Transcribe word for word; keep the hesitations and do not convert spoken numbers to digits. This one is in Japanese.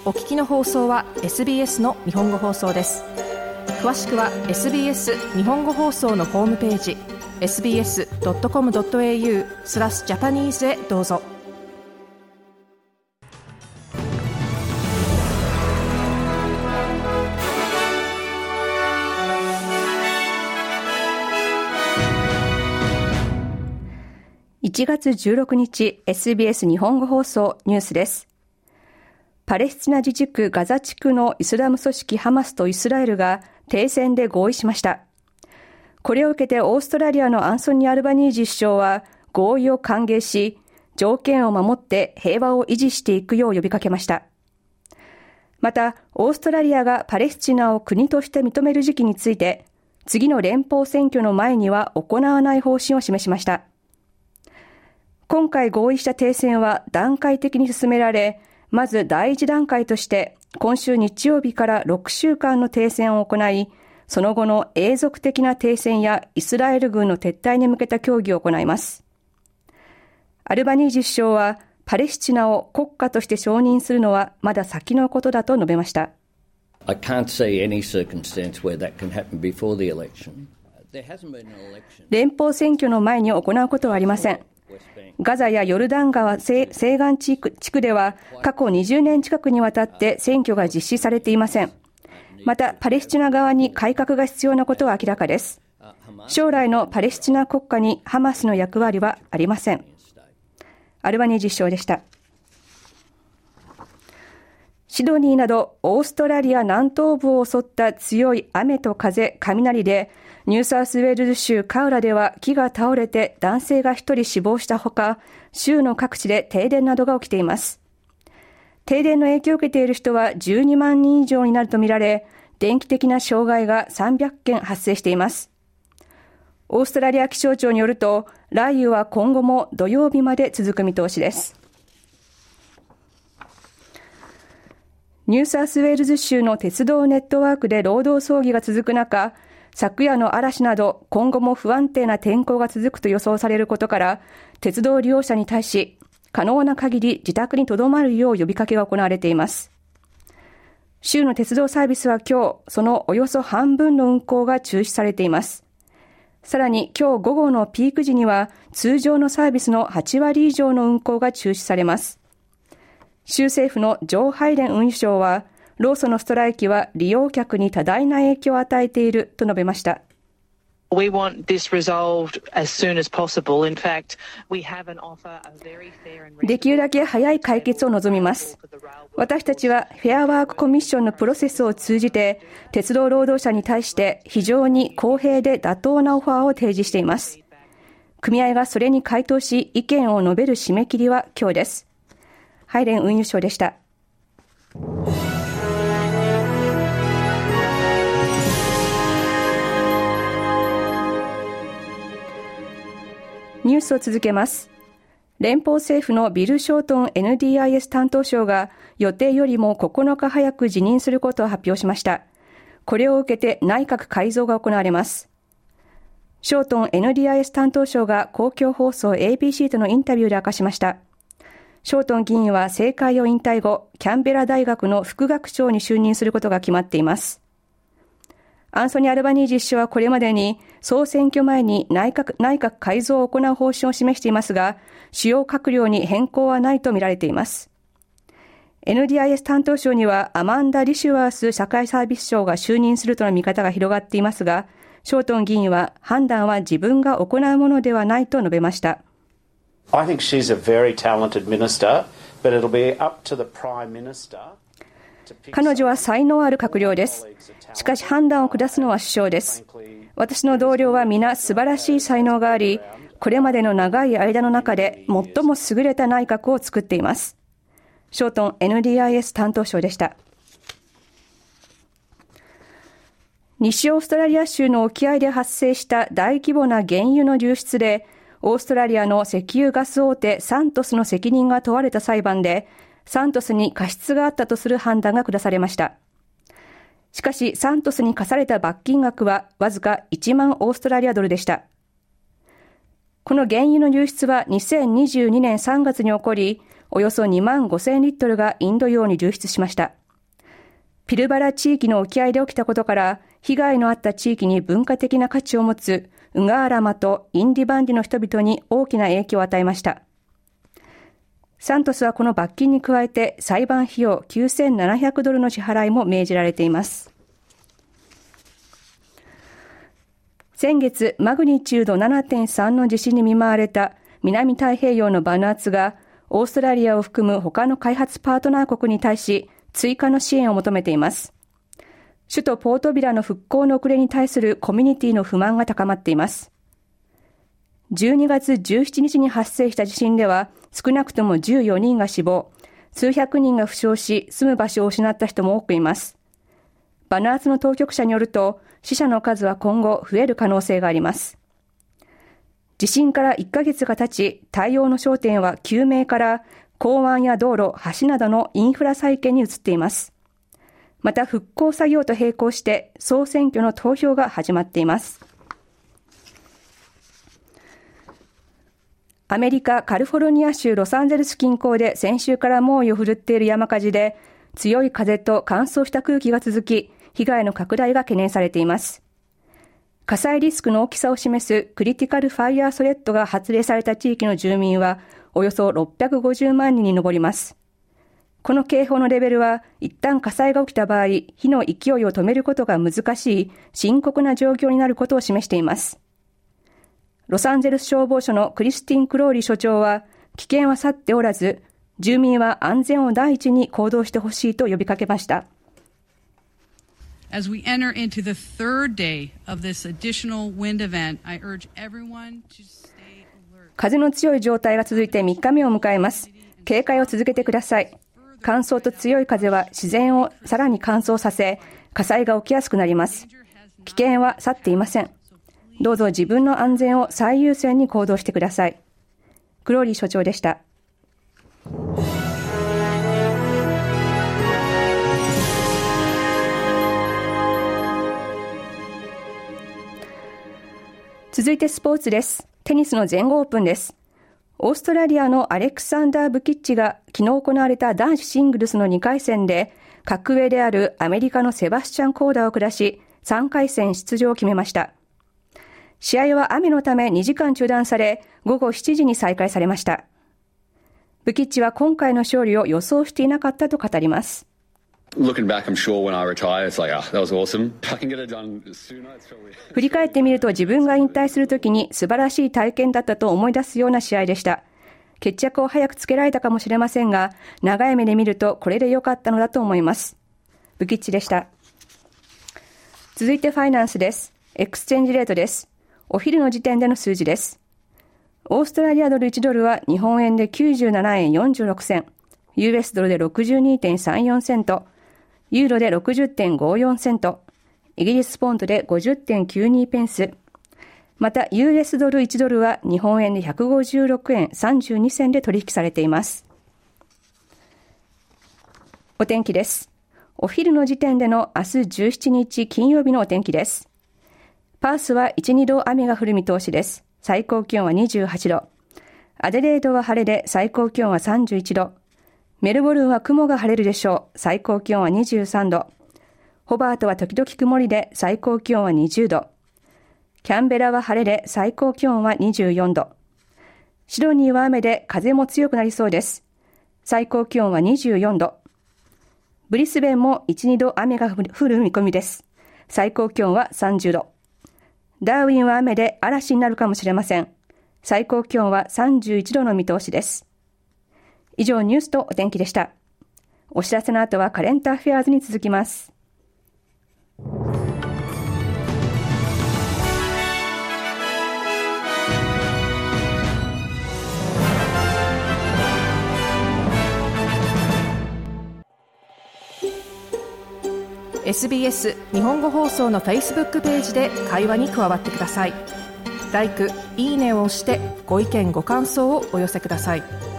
お聞きの放送は エスビーエス の日本語放送です。詳しくは エスビーエス 日本語放送のホームページ エスビーエスドットコムドットエーユー スラスジャパニーズへどうぞ。 いちがつじゅうろくにち エスビーエス 日本語放送ニュースです。パレスチナ自治区ガザ地区のイスラム組織ハマスとイスラエルが停戦で合意しました。これを受けてオーストラリアのアンソニー・アルバニージー首相は合意を歓迎し、条件を守って平和を維持していくよう呼びかけました。また、オーストラリアがパレスチナを国として認める時期について、次の連邦選挙の前には行わない方針を示しました。今回合意した停戦は段階的に進められ、まず第一段階として今週日曜日からろくしゅうかんの停戦を行い、その後の永続的な停戦やイスラエル軍の撤退に向けた協議を行います。アルバニージ首相はパレスチナを国家として承認するのはまだ先のことだと述べました。 I can't see any circumstance where that can happen before the election. 連邦選挙の前に行うことはありません。ガザやヨルダン川西岸地区、地区では過去にじゅうねん近くにわたって選挙が実施されていません。またパレスチナ側に改革が必要なことは明らかです。将来のパレスチナ国家にハマスの役割はありません。アルバニージ首相でした。シドニーなどオーストラリア南東部を襲った強い雨と風、雷でニューサウスウェールズ州カウラでは木が倒れて男性が一人死亡したほか、州の各地で停電などが起きています。停電の影響を受けている人はじゅうにまんにん以上になるとみられ、電気的な障害がさんびゃっけん発生しています。オーストラリア気象庁によると、雷雨は今後も土曜日まで続く見通しです。ニューサウスウェールズ州の鉄道ネットワークで労働争議が続く中、昨夜の嵐など今後も不安定な天候が続くと予想されることから、鉄道利用者に対し可能な限り自宅に留まるよう呼びかけが行われています。州の鉄道サービスは今日、そのおよそ半分の運行が中止されています。さらに今日午後のピーク時には通常のサービスのはちわり以上の運行が中止されます。州政府のジョー・ハイデン運輸相は、労組のストライキは利用客に多大な影響を与えていると述べました。 We want this resolved as soon as possible. In fact, we have an offer a very fair and できるだけ早い解決を望みます。私たちはフェアワークコミッションのプロセスを通じて、鉄道労働者に対して非常に公平で妥当なオファーを提示しています。組合がそれに回答し、意見を述べる締め切りは今日です。ハイデン運輸相でした。ニュースを続けます。連邦政府のビル・ショートン エヌディーアイエス 担当相が予定よりもここのか早く辞任することを発表しました。これを受けて内閣改造が行われます。ショートン エヌディーアイエス 担当相が公共放送 エービーシー とのインタビューで明かしました。ショートン議員は政界を引退後、キャンベラ大学の副学長に就任することが決まっています。アンソニー・アルバニージー首相はこれまでに総選挙前に内閣、内閣改造を行う方針を示していますが、主要閣僚に変更はないとみられています。エヌディーアイエス 担当相にはアマンダ・リシュワース社会サービス相が就任するとの見方が広がっていますが、ショートン議員は判断は自分が行うものではないと述べました。 I think she's a very talented minister, but it'll be up to the Prime Minister. 彼女は才能ある閣僚です。しかし判断を下すのは首相です。私の同僚は皆素晴らしい才能があり、これまでの長い間の中で最も優れた内閣を作っています。ショートン エヌディーアイエス 担当相でした。西オーストラリア州の沖合で発生した大規模な原油の流出で、オーストラリアの石油ガス大手サントスの責任が問われた裁判で、サントスに過失があったとする判断が下されました。しかし、サントスに課された罰金額はわずかいちまんオーストラリアドルでした。この原油の流出はにせんにじゅうにねんさんがつに起こり、 およそにまんごせんリットルがインド洋に流出しました。ピルバラ地域の沖合で起きたことから、被害のあった地域に文化的な価値を持つウガーラマとインディバンディの人々に大きな影響を与えました。サントスはこの罰金に加えて裁判費用きゅうせんななひゃくドルの支払いも命じられています。先月、マグニチュード ななてんさん の地震に見舞われた南太平洋のバヌアツが、オーストラリアを含む他の開発パートナー国に対し、追加の支援を求めています。首都ポートビラの復興の遅れに対するコミュニティの不満が高まっています。じゅうにがつじゅうしちにちに発生した地震では、少なくともじゅうよにんが死亡、数百人が負傷し、住む場所を失った人も多くいます。バヌアツの当局者によると、死者の数は今後増える可能性があります。地震からいっかげつが経ち、対応の焦点は救命から港湾や道路、橋などのインフラ再建に移っています。また復興作業と並行して総選挙の投票が始まっています。アメリカ・カリフォルニア州ロサンゼルス近郊で先週から猛威を振るっている山火事で、強い風と乾燥した空気が続き、被害の拡大が懸念されています。火災リスクの大きさを示すクリティカルファイヤースレッドが発令された地域の住民はおよそろっぴゃくごじゅうまんにんに上ります。この警報のレベルは一旦火災が起きた場合、火の勢いを止めることが難しい深刻な状況になることを示しています。ロサンゼルス消防署のクリスティン・クローリー署長は、危険は去っておらず、住民は安全を第一に行動してほしいと呼びかけました。 As we enter into the third day of this additional wind event, I urge everyone to stay alert. 風の強い状態が続いてみっかめを迎えます。警戒を続けてください。乾燥と強い風は自然をさらに乾燥させ、火災が起きやすくなります。危険は去っていません。どうぞ自分の安全を最優先に行動してください。クローリー署長でした。続いてスポーツです。テニスの全豪オープンです。オーストラリアのアレクサンダー・ブキッチが昨日行われた男子シングルスのにかい戦で、格上であるアメリカのセバスチャン・コーダを下し、さんかい戦出場を決めました。試合は雨のためにじかん中断され、ごごしちじに再開されました。ブキッチは今回の勝利を予想していなかったと語ります。 Looking back, I'm sure when I retire, it's like, ah, that was awesome. I can get it done sooner. It's probably... 振り返ってみると自分が引退するときに素晴らしい体験だったと思い出すような試合でした。決着を早くつけられたかもしれませんが、長い目で見るとこれで良かったのだと思います。ブキッチでした。続いてファイナンスです。エクスチェンジレートです。お昼の時点での数字です。オーストラリアドルいちドルは日本円できゅうじゅうななえんよんじゅうろくせん、ユーエス ドルで ろくじゅうにてんさんよん セント、ユーロで ろくじゅってんごよん セント、イギリスポンドで ごじゅってんきゅうに ペンス、また ユーエス ドルいちドルは日本円でひゃくごじゅうろくえんさんじゅうにせんで取引されています。お天気です。お昼の時点での明日じゅうしちにち金曜日のお天気です。パースはいち、にど雨が降る見通しです。最高気温はにじゅうはちど。アデレードは晴れで最高気温はさんじゅういちど。メルボルンは雲が晴れるでしょう。最高気温はにじゅうさんど。ホバートは時々曇りで最高気温はにじゅうど。キャンベラは晴れで最高気温はにじゅうよんど。シドニーは雨で風も強くなりそうです。最高気温はにじゅうよんど。ブリスベンもいち、にど雨が降る見込みです。最高気温はさんじゅうど。ダーウィンは雨で嵐になるかもしれません。最高気温はさんじゅういちどの見通しです。以上ニュースとお天気でした。お知らせの後はカレントアフェアーズに続きます。 エスビーエス 日本語放送の Facebook ページで会話に加わってください。ライク、いいねを押してご意見ご感想をお寄せください。